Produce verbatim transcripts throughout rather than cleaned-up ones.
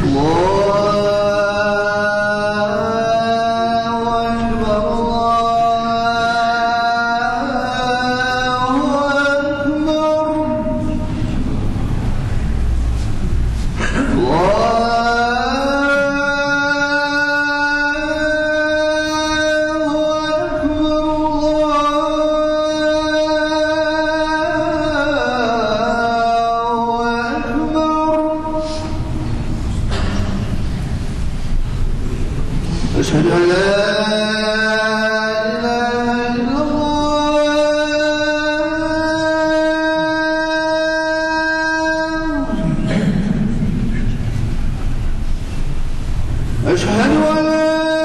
أشهد أن لا إله إلا الله أشهد أن لا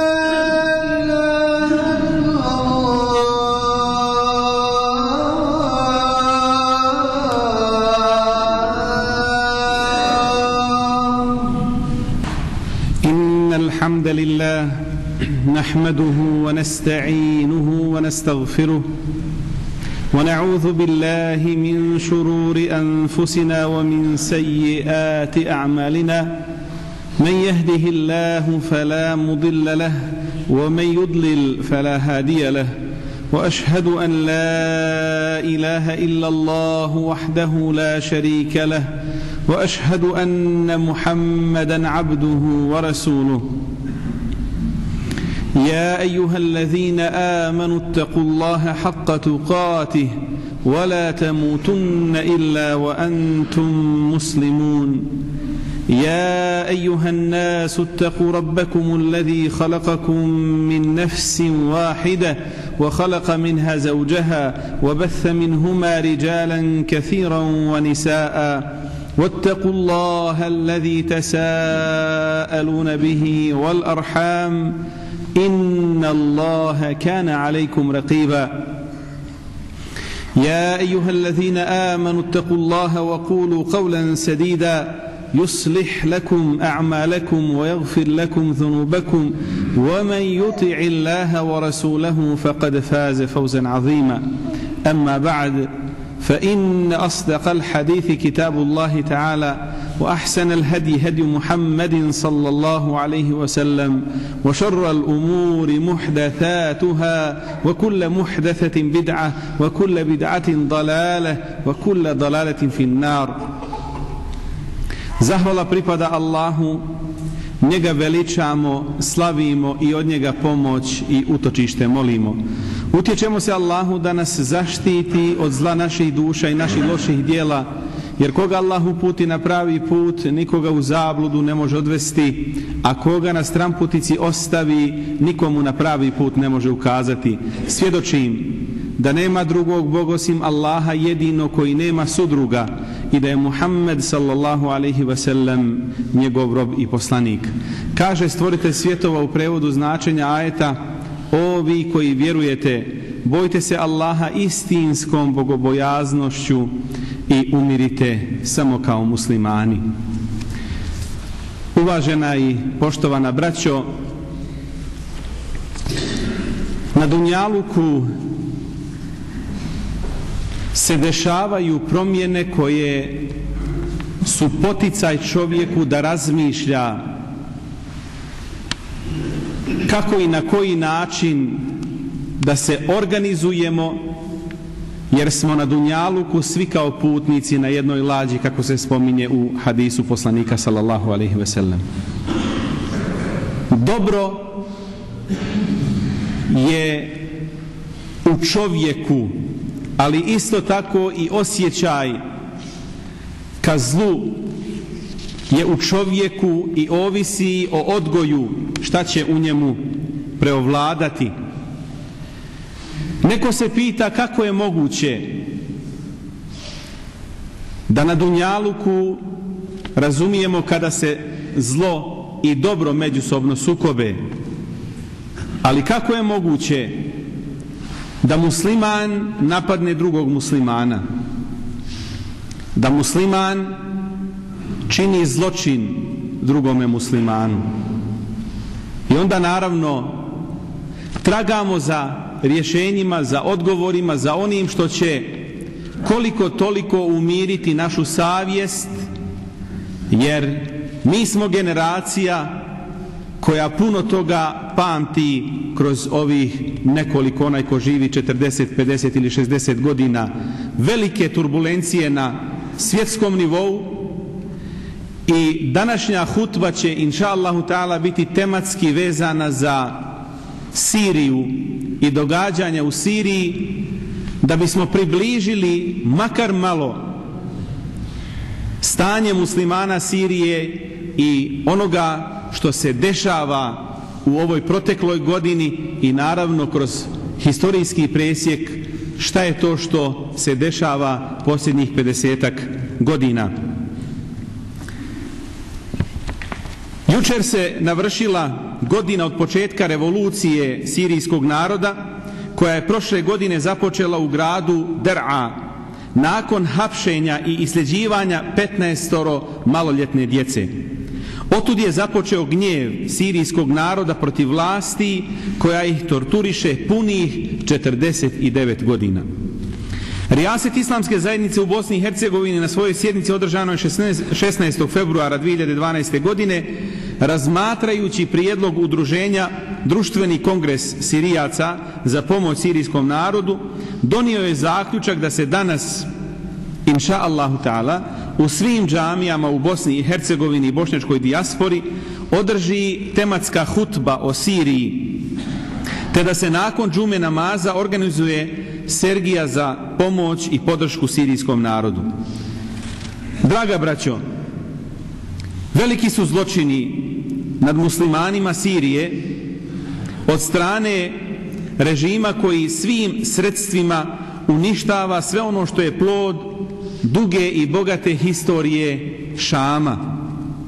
الحمد لله نحمده ونستعينه ونستغفره ونعوذ بالله من شرور أنفسنا ومن سيئات أعمالنا من يهده الله فلا مضل له ومن يضلل فلا هادي له وأشهد أن لا إله إلا الله وحده لا شريك له وأشهد أن محمدا عبده ورسوله يا أيها الذين آمنوا اتقوا الله حق تقاته ولا تموتن إلا وأنتم مسلمون يا أيها الناس اتقوا ربكم الذي خلقكم من نفس واحدة وخلق منها زوجها وبث منهما رجالا كثيرا ونساء واتقوا الله الذي تساءلون به والأرحام إن الله كان عليكم رقيبا يا أيها الذين آمنوا اتقوا الله وقولوا قولا سديدا يصلح لكم أعمالكم ويغفر لكم ذنوبكم ومن يطع الله ورسوله فقد فاز فوزا عظيما أما بعد فإن أصدق الحديث كتاب الله تعالى وأحسن الهدي هدي محمد صلى الله عليه وسلم وشر الأمور محدثاتها وكل محدثة بدعة وكل بدعة ضلالة وكل ضلالة في النار. Zahvala pripada Allahu, njega veličamo, slavimo i od njega pomoć i utočište molimo. Utječemo se Allahu da nas zaštiti od zla naših duša i naših loših dijela, jer koga Allah uputi na pravi put, nikoga u zabludu ne može odvesti, a koga na stramputici ostavi, nikomu na pravi put ne može ukazati. Svjedočim da nema drugog Boga osim Allaha jedino koji nema sudruga i da je Muhammed sallallahu alaihi wasallam njegov rob i poslanik. Kaže stvoritelj svjetova u prevodu značenja ajeta: o vi koji vjerujete, bojte se Allaha istinskom bogobojaznošću i umirite samo kao muslimani. Uvažena i poštovana braćo, na dunjaluku se dešavaju promjene koje su poticaj čovjeku da razmišlja kako i na koji način da se organizujemo, jer smo na dunjaluku svi kao putnici na jednoj lađi, kako se spominje u hadisu poslanika sallallahu alaihi ve sellem. Dobro je u čovjeku, ali isto tako i osjećaj ka zlu je u čovjeku i ovisi o odgoju šta će u njemu preovladati. Neko se pita kako je moguće da na dunjaluku razumijemo kada se zlo i dobro međusobno sukobe, ali kako je moguće da musliman napadne drugog muslimana, da musliman čini zločin drugome muslimanu. I onda naravno tragamo za rješenjima, za odgovorima, za onim što će koliko toliko umiriti našu savjest, jer Mi smo generacija koja puno toga pamti kroz ovih nekoliko, onaj ko živi četrdeset, pedeset ili šezdeset godina, velike turbulencije na svjetskom nivou. I današnja hutba će inša Allahu ta'ala biti tematski vezana za Siriju i događanja u Siriji, da bismo približili makar malo stanje muslimana Sirije i onoga što se dešava u ovoj protekloj godini i naravno kroz historijski presjek šta je to što se dešava posljednjih pedesetak godina. Jučer se navršila godina od početka revolucije sirijskog naroda, koja je prošle godine započela u gradu Der'a nakon hapšenja i isljeđivanja petnaestoro maloljetne djece. Otud je započeo gnjev sirijskog naroda protiv vlasti koja ih torturiše punih četrdeset devet godina. Rijaset Islamske zajednice u Bosni i Hercegovini na svojoj sjednici održanoj šesnaestog februara dvije hiljade dvanaeste. godine, razmatrajući prijedlog udruženja Društveni kongres Sirijaca za pomoć sirijskom narodu, donio je zaključak da se danas, inša Allahu ta'ala, u svim džamijama u Bosni i Hercegovini i bošnjačkoj dijaspori održi tematska hutba o Siriji, te da se nakon džume namaza organizuje sergija za pomoć i podršku sirijskom narodu. Draga braćo, veliki su zločini nad muslimanima Sirije od strane režima koji svim sredstvima uništava sve ono što je plod duge i bogate historije Šama.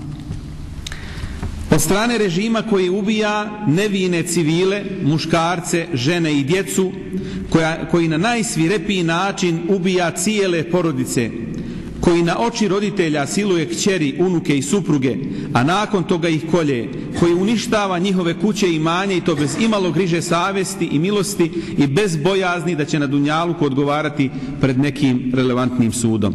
Od strane režima koji ubija nevine civile, muškarce, žene i djecu, koja, koji na najsvirepiji način ubija cijele porodice, koji na oči roditelja siluje kćeri, unuke i supruge, a nakon toga ih kolje, koji uništava njihove kuće i imanje, i to bez imalo griže savjesti i milosti i bez bojazni da će na dunjaluku odgovarati pred nekim relevantnim sudom.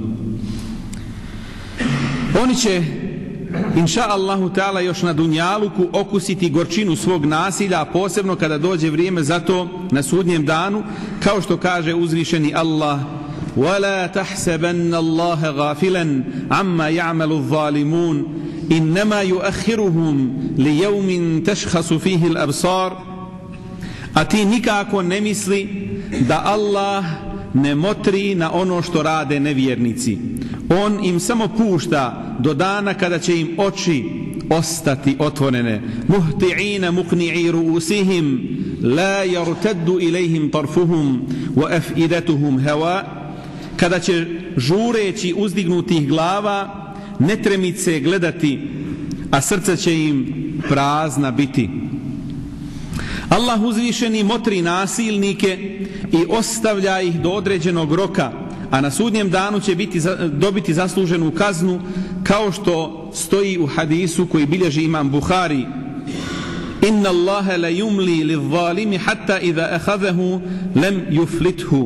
Oni će, inša Allahu ta'ala, još na dunjaluku okusiti gorčinu svog nasilja, a posebno kada dođe vrijeme za to na sudnjem danu, kao što kaže uzvišeni Allah: وَلَا تَحْسَبَنَّ اللَّهَ غَافِلًا عَمَّا يَعْمَلُ الظَّالِمُونَ إِنَّمَا يُؤَخِّرُهُمْ لِيَوْمٍ تَشْخَصُ فِيهِ الْأَبْصَارِ. A ti nikako ne misli da Allah ne motri na ono što rade nevjernici. On im samo pušta do dana kada će im oči ostati otvorene. Muhti'ina muqni'i ru'usihim la yartaddu ilayhim tarfuhum wa af'idatuhum hawa. Kada će žureći uzdignutih glava netremice gledati, a srca će im prazna biti. Allah uzvišeni motri nasilnike i ostavlja ih do određenog roka, a na sudnjem danu će biti, dobiti zasluženu kaznu, kao što stoji u hadisu koji bilježi imam Buhari: Inna Allahe la yumli li zalimi hatta idha akhadhahu lam yuflithu.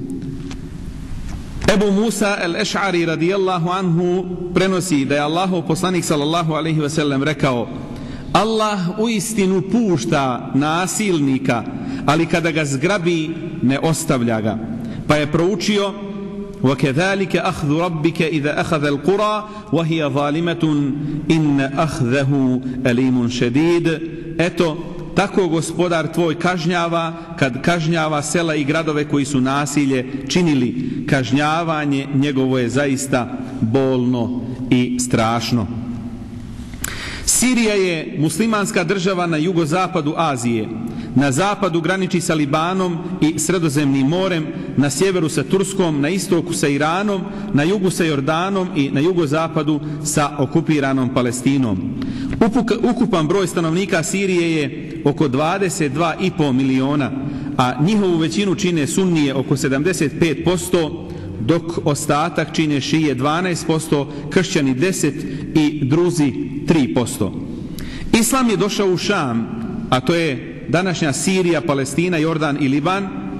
Ebu Musa el-Eš'ari radijallahu anhu prenosi da je Allahov poslanik sallallahu alaihi ve sellem rekao: Allah uistinu pušta nasilnika, ali kada ga zgrabi ne ostavlja ga. Pa je proučio: وَكَذَلِكَ أَخْذُ رَبِّكَ إِذَا أَخَذَ الْقُرَى وَهِيَ ظَالِمَةٌ إِنَّ أَخْذَهُ أَلِيمٌ شَدِيدٌ. Eto, tako gospodar tvoj kažnjava kad kažnjava sela i gradove koji su nasilje činili. Kažnjavanje njegovo je zaista bolno i strašno. Sirija je muslimanska država na jugozapadu Azije. Na zapadu graniči sa Libanom i Sredozemnim morem, na sjeveru sa Turskom, na istoku sa Iranom, na jugu sa Jordanom i na jugozapadu sa okupiranom Palestinom. Ukupan broj stanovnika Sirije je oko dvadeset dva i pol miliona, a njihovu većinu čine Sunnije oko sedamdeset pet posto, dok ostatak čine Šije dvanaest posto, kršćani deset i Druzi tri posto. Islam je došao u Šam, a to je današnja Sirija, Palestina, Jordan i Liban,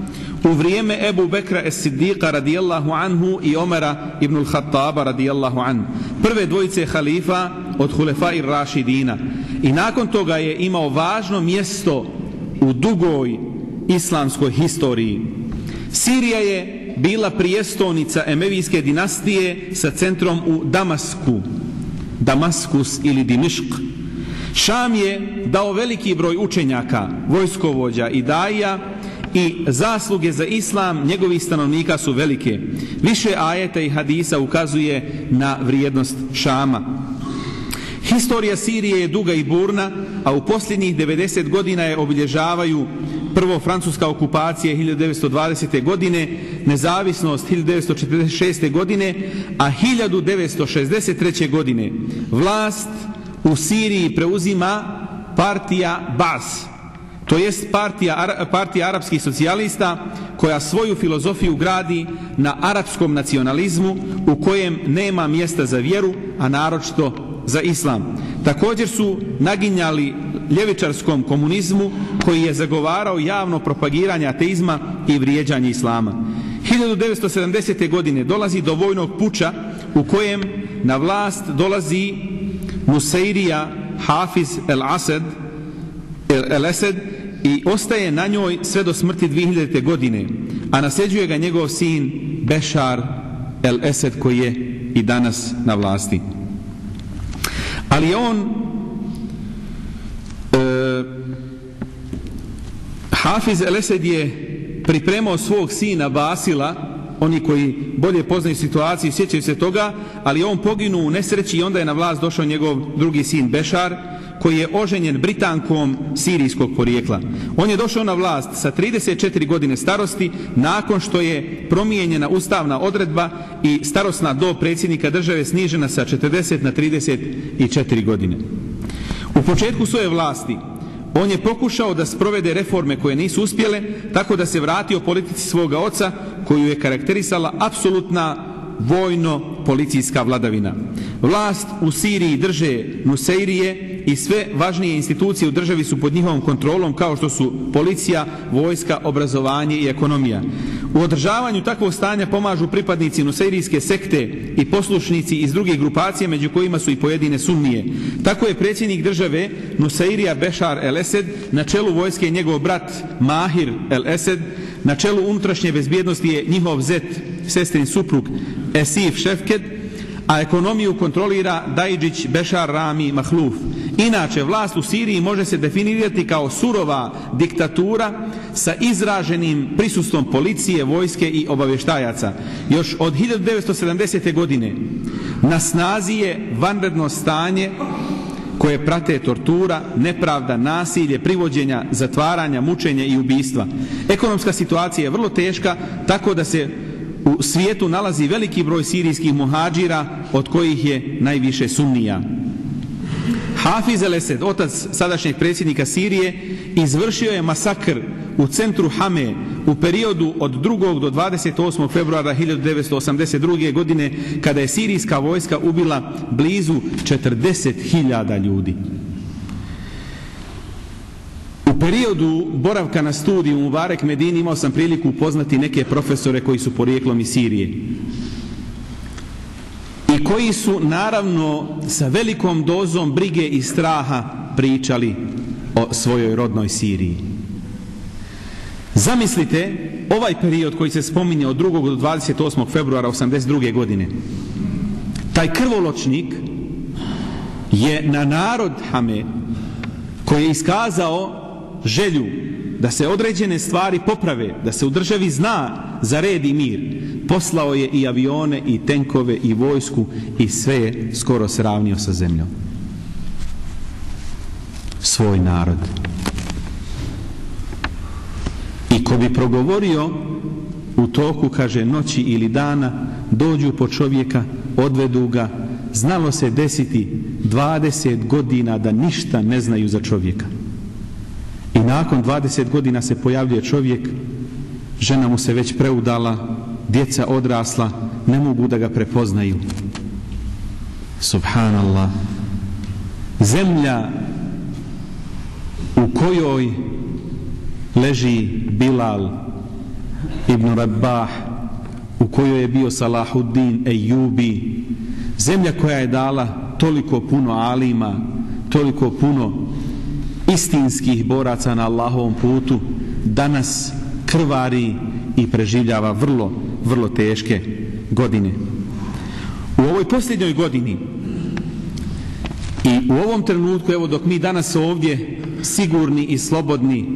u vrijeme Ebu Bekra es-Siddiqa radijallahu anhu i Omera ibn al-Khattaba radijallahu anhu, prve dvojice halifa od Hulefa i Rašidina, i nakon toga je imao važno mjesto u dugoj islamskoj historiji. Sirija je bila prijestolnica Emevijske dinastije sa centrom u Damasku, Damaskus ili Dimišk. Šam je dao veliki broj učenjaka, vojskovođa i daija, i zasluge za islam njegovih stanovnika su velike. Više ajeta i hadisa ukazuje na vrijednost Šama. Historija Sirije je duga i burna, a u posljednjih devedeset godina je obilježavaju prvo francuska okupacija hiljadu devetsto dvadesete godine, nezavisnost hiljadu devetsto četrdeset šeste godine, a hiljadu devetsto šezdeset treće godine vlast u Siriji preuzima partija Bas, to jest partija, partija arapskih socijalista, koja svoju filozofiju gradi na arapskom nacionalizmu u kojem nema mjesta za vjeru, a naročito za islam. Također su naginjali ljevičarskom komunizmu koji je zagovarao javno propagiranje ateizma i vrijeđanje islama. hiljadu devetsto sedamdesete godine dolazi do vojnog puča u kojem na vlast dolazi Nuseirija Hafiz el-Asad el-Esed i ostaje na njoj sve do smrti dvije hiljadite. godine, a nasljeđuje ga njegov sin Bešar el-Esed koji je i danas na vlasti. Ali on e, Hafiz el-Esed je pripremao svog sina Basila, oni koji bolje poznaju situaciju sjećaju se toga, ali on poginuo u nesreći i onda je na vlast došao njegov drugi sin Bešar, koji je oženjen Britankom sirijskog porijekla. On je došao na vlast sa trideset četiri godine starosti nakon što je promijenjena ustavna odredba i starosna dob predsjednika države snižena sa četrdeset na trideset četiri godine. U početku svoje vlasti on je pokušao da sprovede reforme koje nisu uspjele, tako da se vratio politici svoga oca koju je karakterisala apsolutna vojno-policijska vladavina. Vlast u Siriji drže Nuseirije i sve važnije institucije u državi su pod njihovom kontrolom, kao što su policija, vojska, obrazovanje i ekonomija. U održavanju takvog stanja pomažu pripadnici Nuseirijske sekte i poslušnici iz drugih grupacija, među kojima su i pojedine sunnije. Tako je predsjednik države Nuseirija Bešar el-Esed, na čelu vojske njegov brat Mahir el-Esed, na čelu unutrašnje bezbjednosti je njihov zet, sestrin suprug Esif Šefket, a ekonomiju kontrolira Dajđić Bešar Rami Mahluf. Inače, vlast u Siriji može se definirati kao surova diktatura sa izraženim prisustvom policije, vojske i obavještajaca. Još od hiljadu devetsto sedamdesete. godine na snazi je vanredno stanje koje prate tortura, nepravda, nasilje, privođenja, zatvaranja, mučenja i ubistva. Ekonomska situacija je vrlo teška, tako da se u svijetu nalazi veliki broj sirijskih muhadžira, od kojih je najviše sunnija. Hafiz el-Esed, otac sadašnjeg predsjednika Sirije, izvršio je masakr u centru Hame u periodu od drugog do dvadeset osmog februara hiljadu devetsto osamdeset druge. godine, kada je sirijska vojska ubila blizu četrdeset hiljada ljudi. U periodu boravka na studiju u Mubarek Medini imao sam priliku upoznati neke profesore koji su porijeklom iz Sirije i koji su naravno sa velikom dozom brige i straha pričali o svojoj rodnoj Siriji. Zamislite ovaj period koji se spominje od drugog do dvadeset osmog februara osamdeset druge. godine. Taj krvoločnik je na narod Hame, koji je iskazao želju da se određene stvari poprave, da se u državi zna za red i mir, poslao je i avione i tenkove i vojsku i sve je skoro sravnio sa zemljom. Svoj narod. I ko bi progovorio u toku, kaže, noći ili dana, dođu po čovjeka, odvedu ga, znalo se desiti dvadeset godina da ništa ne znaju za čovjeka. I nakon dvadeset godina se pojavljuje čovjek, žena mu se već preudala, djeca odrasla, ne mogu da ga prepoznaju. Subhanallah. Zemlja u kojoj leži Bilal ibn Rabah, u kojoj je bio Salahuddin Ejubi, zemlja koja je dala toliko puno alima, toliko puno istinskih boraca na Allahovom putu, danas krvari i preživljava vrlo, vrlo teške godine. U ovoj posljednjoj godini i u ovom trenutku, evo dok mi danas ovdje sigurni i slobodni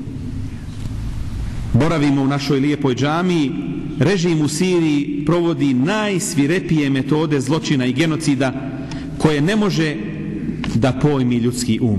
boravimo u našoj lijepoj džamiji, režim u Siriji provodi najsvirepije metode zločina i genocida koje ne može da pojmi ljudski um.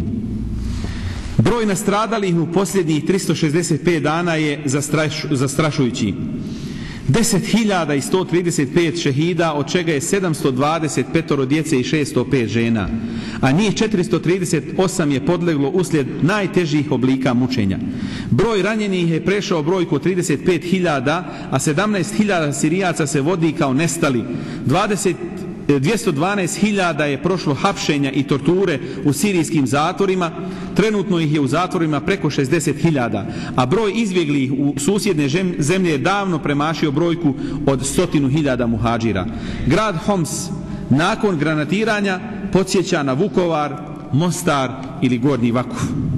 Broj nastradalih u posljednjih tristo šezdeset pet dana je zastraš, zastrašujući. deset hiljada sto trideset pet šehida, od čega je sedamsto dvadeset pet djece i šesto pet žena, a njih četiristo trideset osam je podleglo uslijed najtežih oblika mučenja. Broj ranjenih je prešao brojku trideset pet hiljada, a sedamnaest hiljada Sirijaca se vodi kao nestali. dvjesto dvanaest hiljada je prošlo hapšenja i torture u sirijskim zatvorima, trenutno ih je u zatvorima preko šezdeset hiljada, a broj izbjeglih u susjedne zemlje je davno premašio brojku od stotinu hiljada muhađira. Grad Homs nakon granatiranja podsjeća na Vukovar, Mostar ili Gornji Vakuf.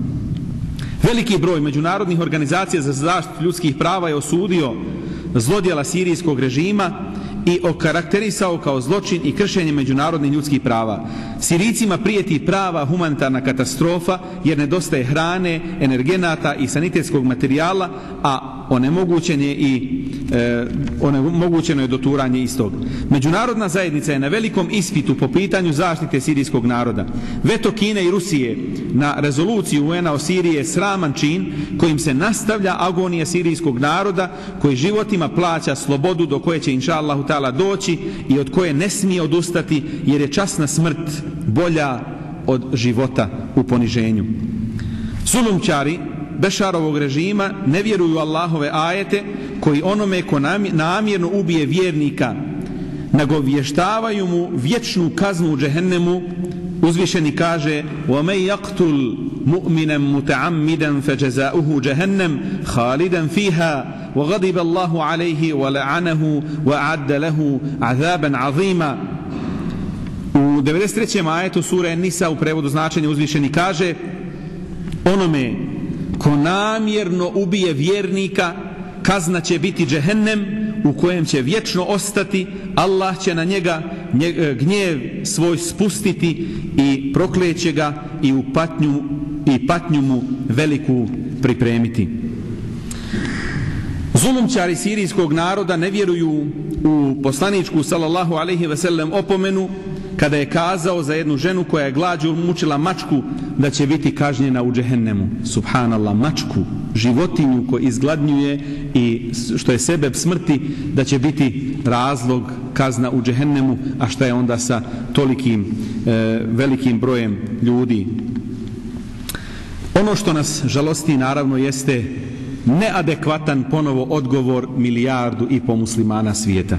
Veliki broj međunarodnih organizacija za zaštitu ljudskih prava je osudio zlodjela sirijskog režima i okarakterisao kao zločin i kršenje međunarodnih ljudskih prava. Sirijcima prijeti prava humanitarna katastrofa jer nedostaje hrane, energenata i sanitetskog materijala, a onemogućen je i e, onemogućeno je doturanje istog. Međunarodna zajednica je na velikom ispitu po pitanju zaštite sirijskog naroda. Veto Kine i Rusije na rezoluciju U N-a o Siriji je sraman čin kojim se nastavlja agonija sirijskog naroda koji životima plaća slobodu do koje će inša Allahu ta'ala doći i od koje ne smije odustati, jer je časna smrt bolja od života u poniženju. Zulumčari Bešarovog režima ne vjeruju Allahove ajete koji onome ko namjerno ubije vjernika nagovještavaju mu vječnu kaznu u džehennemu. Uzvišeni kaže: وَمَنْ يَقْتُلْ مُؤْمِنًا مُتَعَمِّدًا فَجَزَاؤُهُ جَهَنَّمُ خَالِدًا فِيهَا وَغَضِبَ اللَّهُ عَلَيْهِ وَلَعَنَهُ وَأَعَدَّ لَهُ عَذَابًا عَظِيمًا. U devedeset trećem ajetu sure Nisa u prevodu značenja uzvišeni kaže: onome ko namjerno ubije vjernika kazna će biti džehennem u kojem će vječno ostati, Allah će na njega gnjev svoj spustiti i prokleće ga i u patnju i patnju mu veliku pripremiti. Zulumčari sirijskog naroda ne vjeruju u poslaničku sallallahu alejhi ve sellem opomenu kada je kazao za jednu ženu koja je glađu mučila mačku da će biti kažnjena u džehennemu. Subhanallah, mačku, životinju koju izgladnjuje i što je sebeb smrti, da će biti razlog kazna u džehennemu, a šta je onda sa tolikim e, velikim brojem ljudi. Ono što nas žalosti naravno jeste neadekvatan ponovo odgovor milijardu i po muslimana svijeta.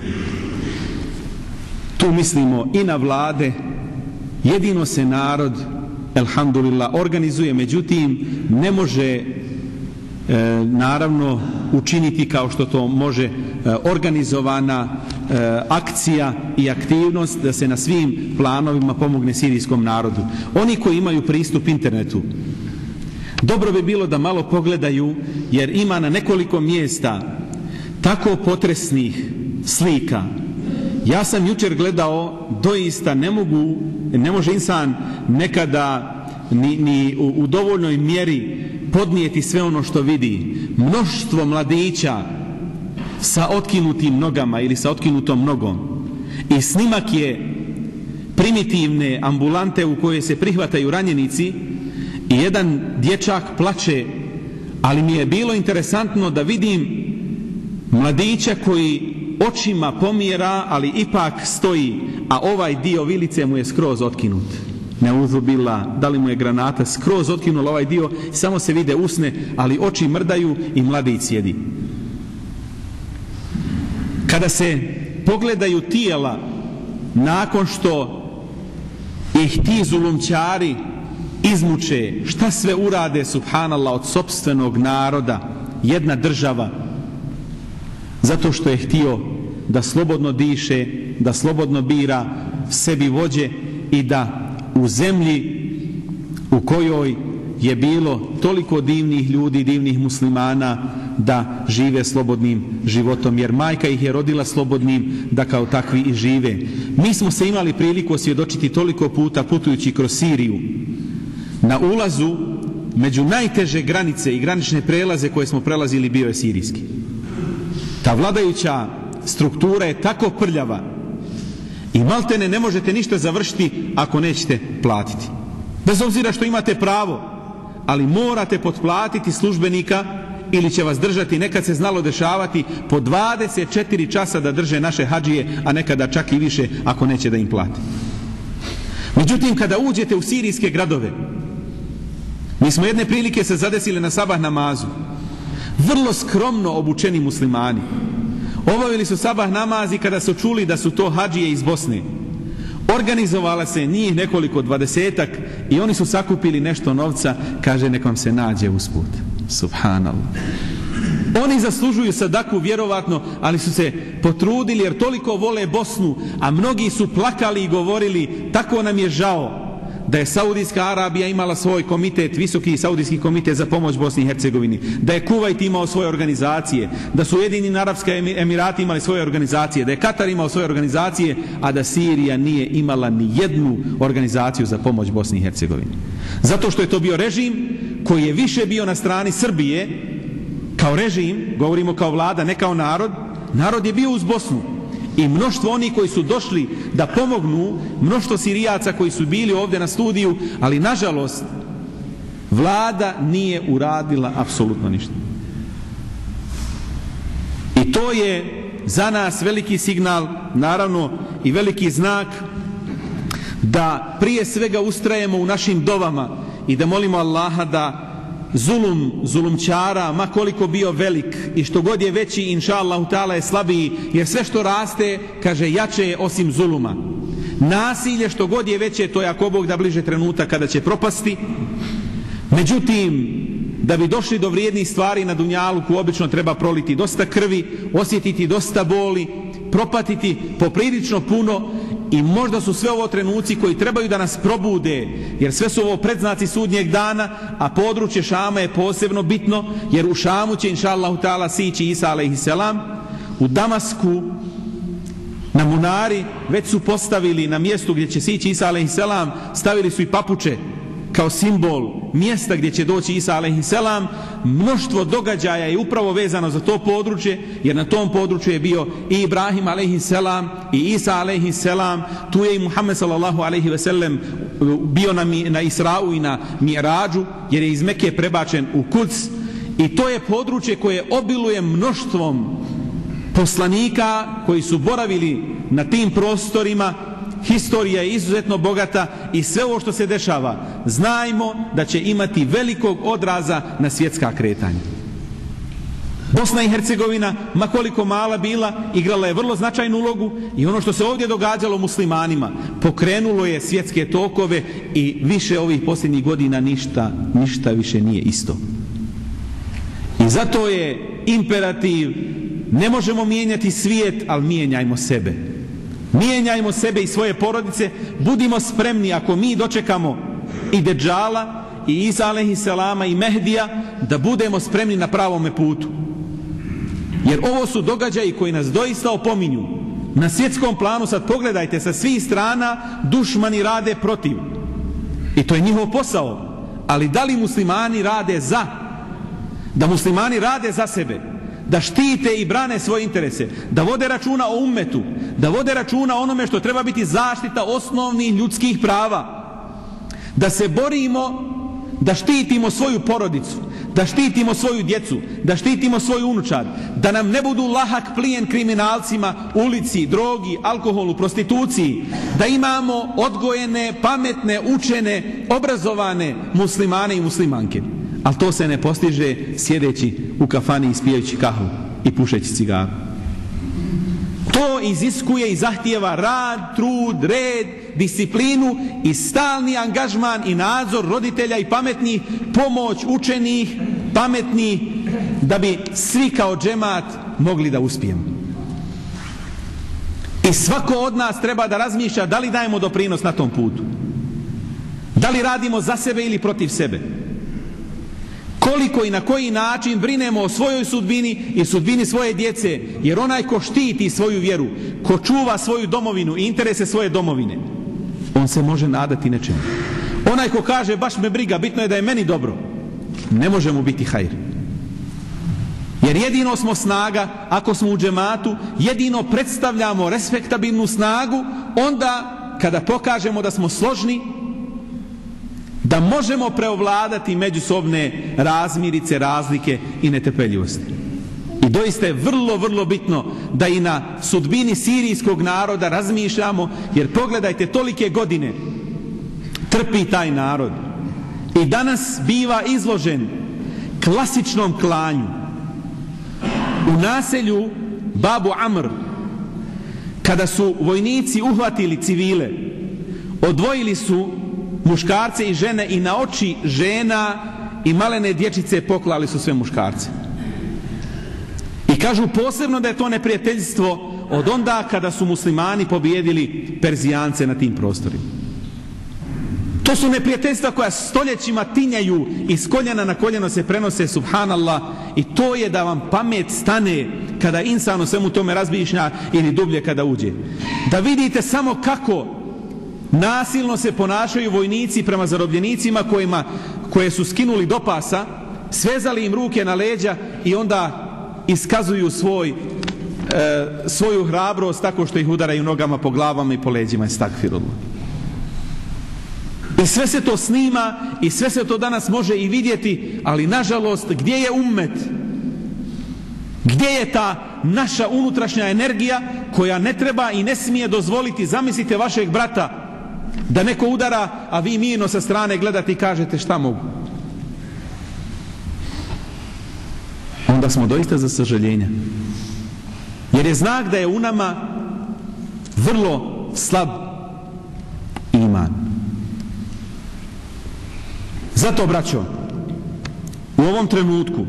Tu mislimo i na vlade, jedino se narod, elhamdulillah, organizuje, međutim ne može e, naravno učiniti kao što to može e, organizovana e, akcija i aktivnost da se na svim planovima pomogne sirijskom narodu. Oni koji imaju pristup internetu, dobro bi bilo da malo pogledaju, jer ima na nekoliko mjesta tako potresnih slika. Ja sam jučer gledao, doista ne mogu, ne može insan nekada ni, ni u, u dovoljnoj mjeri podnijeti sve ono što vidi. Mnoštvo mladića sa otkinutim nogama ili sa otkinutom nogom. I snimak je primitivne ambulante u kojoj se prihvataju ranjenici i jedan dječak plače, ali mi je bilo interesantno da vidim mladića koji očima pomjera, ali ipak stoji, a ovaj dio vilice mu je skroz otkinut. Neuzubila, da li mu je granata skroz otkinula ovaj dio, samo se vide usne, ali oči mrdaju i mladić sjedi. Kada se pogledaju tijela nakon što ih ti zulumčari izmuče, šta sve urade, subhanallah, od sopstvenog naroda, jedna država zato što je htio da slobodno diše, da slobodno bira sebi vođe i da u zemlji u kojoj je bilo toliko divnih ljudi, divnih muslimana, da žive slobodnim životom, jer majka ih je rodila slobodnim da kao takvi i žive. Mi smo se imali priliku osvjedočiti toliko puta putujući kroz Siriju. Na ulazu među najteže granice i granične prelaze koje smo prelazili bio je sirijski. Ta vladajuća struktura je tako prljava i maltene ne možete ništa završiti ako nećete platiti. Bez obzira što imate pravo, ali morate potplatiti službenika ili će vas držati, nekad se znalo dešavati, po dvadeset četiri časa da drže naše hadžije, a nekada čak i više ako neće da im plati. Međutim, kada uđete u sirijske gradove, mi smo jedne prilike se zadesili na sabah namazu. Vrlo skromno obučeni muslimani obavili su sabah namaz i kada su čuli da su to hadžije iz Bosne, organizovala se njih nekoliko, dvadesetak, i oni su sakupili nešto novca, kaže nek vam se nađe usput. Subhanallah. Oni zaslužuju sadaku vjerovatno, ali su se potrudili jer toliko vole Bosnu, a mnogi su plakali i govorili tako nam je žao da je Saudijska Arabija imala svoj komitet, visoki saudijski komitet za pomoć Bosni i Hercegovini, da je Kuvajt imao svoje organizacije, da su Ujedinjeni Arapski Emirati imali svoje organizacije, da je Katar imao svoje organizacije, a da Sirija nije imala ni jednu organizaciju za pomoć Bosni i Hercegovini. Zato što je to bio režim koji je više bio na strani Srbije kao režim, govorimo kao vlada, ne kao narod. Narod je bio uz Bosnu. I mnoštvo oni koji su došli da pomognu, mnoštvo Sirijaca koji su bili ovdje na studiju, ali nažalost vlada nije uradila apsolutno ništa. I to je za nas veliki signal, naravno i veliki znak da prije svega ustrajemo u našim dovama i da molimo Allaha da zulum, zulumčara, ma koliko bio velik i što god je veći, inša Allahu ta'ala je slabiji, jer sve što raste, kaže, jače je osim zuluma. Nasilje što god je veće, to je ako Bog da bliže trenutak kada će propasti. Međutim, da bi došli do vrijednih stvari na dunjaluku, obično treba proliti dosta krvi, osjetiti dosta boli, propatiti poprilično puno, i možda su sve ovo trenuci koji trebaju da nas probude, jer sve su ovo predznaci sudnjeg dana, a područje Šama je posebno bitno, jer u Šamu će inša Allahu ta'ala sići Isa alejhiselam. U Damasku na Munari već su postavili na mjestu gdje će sići Isa alejhiselam, stavili su i papuče kao simbol mjesta gdje će doći Isa alejhiselam. Mnoštvo događaja je upravo vezano za to područje, jer na tom području je bio i Ibrahim alejhiselam i Isa alejhiselam, tu je i Muhammed sallallahu alejhi ve sellem bio na, na Israu i na Mi'rađu, jer je iz Mekke prebačen u Kuds, i to je područje koje obiluje mnoštvom poslanika koji su boravili na tim prostorima. Historija je izuzetno bogata i sve ovo što se dešava, znajmo da će imati velikog odraza na svjetska kretanja. Bosna i Hercegovina, ma koliko mala bila, igrala je vrlo značajnu ulogu, i ono što se ovdje događalo muslimanima pokrenulo je svjetske tokove, i više ovih posljednjih godina ništa, ništa više nije isto. I zato je imperativ, ne možemo mijenjati svijet, ali mijenjajmo sebe. Mijenjajmo sebe i svoje porodice, budimo spremni ako mi dočekamo i Deđala i Isa alejhiselama i Mehdija, da budemo spremni na pravome putu. Jer ovo su događaji koji nas doista opominju. Na svjetskom planu, sad pogledajte, sa svih strana dušmani rade protiv. I to je njihov posao. Ali da li muslimani rade za? Da muslimani rade za sebe, da štite i brane svoje interese, da vode računa o ummetu, da vode računa o onome što treba biti zaštita osnovnih ljudskih prava, da se borimo da štitimo svoju porodicu, da štitimo svoju djecu, da štitimo svoju unučad, da nam ne budu lahak plijen kriminalcima, ulici, drogi, alkoholu, prostituciji, da imamo odgojene, pametne, učene, obrazovane muslimane i muslimanke. Ali to se ne postiže sjedeći u kafani i spijajući kahvu i pušeći cigaru. To iziskuje i zahtijeva rad, trud, red, disciplinu i stalni angažman i nadzor roditelja i pametnih, pomoć učenih, pametnih da bi svi kao džemat mogli da uspijemo. I svako od nas treba da razmišlja da li dajemo doprinos na tom putu. Da li radimo za sebe ili protiv sebe. Koliko i na koji način brinemo o svojoj sudbini i sudbini svoje djece, jer onaj ko štiti svoju vjeru, ko čuva svoju domovinu i interese svoje domovine, on se može nadati nečemu. Onaj ko kaže baš me briga, bitno je da je meni dobro, ne može mu biti hajr. Jer jedino smo snaga ako smo u džematu, jedino predstavljamo respektabilnu snagu onda kada pokažemo da smo složni, da možemo preovladati međusobne razmirice, razlike i netrpeljivosti. I doista je vrlo, vrlo bitno da i na sudbini sirijskog naroda razmišljamo, jer pogledajte, tolike godine trpi taj narod i danas biva izložen klasičnom klanju. U naselju Babu Amr, kada su vojnici uhvatili civile, odvojili su muškarce i žene i na oči žena i malene dječice poklali su sve muškarce. I kažu posebno da je to neprijateljstvo od onda kada su muslimani pobijedili Perzijance na tim prostorima. To su neprijateljstva koja stoljećima tinjaju i s koljena na koljeno se prenose, subhanallah, i to je da vam pamet stane kada insan o svemu tome razmišlja ili dublje kada uđe. Da vidite samo kako nasilno se ponašaju vojnici prema zarobljenicima kojima, koje su skinuli do pasa, svezali im ruke na leđa i onda iskazuju svoj, e, svoju hrabrost tako što ih udaraju nogama po glavama i po leđima. Estakfirullah. I sve se to snima i sve se to danas može i vidjeti, ali nažalost gdje je ummet? Gdje je ta naša unutrašnja energija koja ne treba i ne smije dozvoliti? Zamislite vašeg brata da neko udara, a vi mirno sa strane gledate i kažete šta mogu. Onda smo doista za sažaljenja. Jer je znak da je u nama vrlo slab iman. Zato, braćo, u ovom trenutku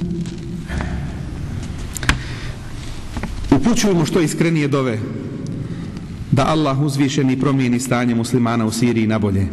upućujemo što iskrenije dove da Allah uzvišeni promijeni stanje muslimana u Siriji na bolje.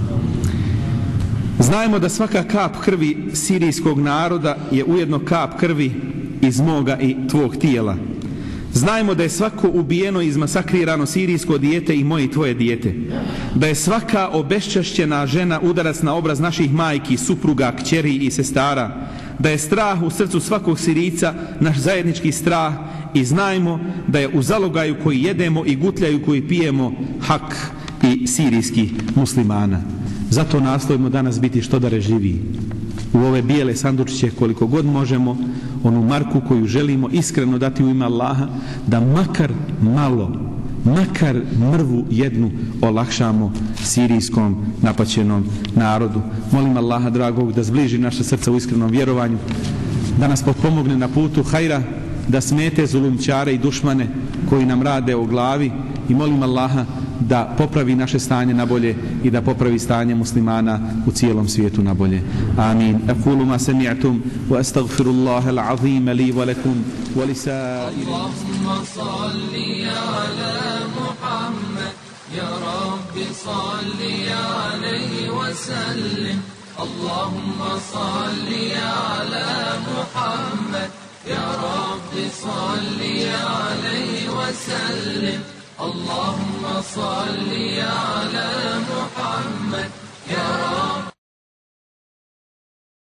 Znajmo da svaka kap krvi sirijskog naroda je ujedno kap krvi iz moga i tvog tijela. Znajmo da je svako ubijeno i izmasakrirano sirijsko dijete i moje i tvoje dijete. Da je svaka obeščašćena žena udarac na obraz naših majki, supruga, kćeri i sestara. Da je strah u srcu svakog Sirijca naš zajednički strah i znajmo da je u zalogaju koji jedemo i gutljaju koji pijemo hak i sirijskih muslimana. Zato nastojimo danas biti što da reživiji. U ove bijele sandučiće koliko god možemo, onu marku koju želimo iskreno dati u ime Allaha, da makar malo, makar mrvu jednu olakšamo sirijskom napaćenom narodu. Molim Allaha dragog da zbliži naše srca u iskrenom vjerovanju, da nas potpomogne na putu hajra, da smete zulumčare i dušmane koji nam rade o glavi, i molim Allaha da popravi naše stanje na bolje i da popravi stanje muslimana u cijelom svijetu na bolje. Amin. Aqulu ma sami'tum wa astaghfirullaha al-azim li wa lakum wa lisa'il. Allahumma salli ala Muhammad ya Rabbi salli alayhi wa sallim. Allahumma salli ala Muhammad ya Rabbi salli alayhi wa sallim. اللهم صل على محمد يا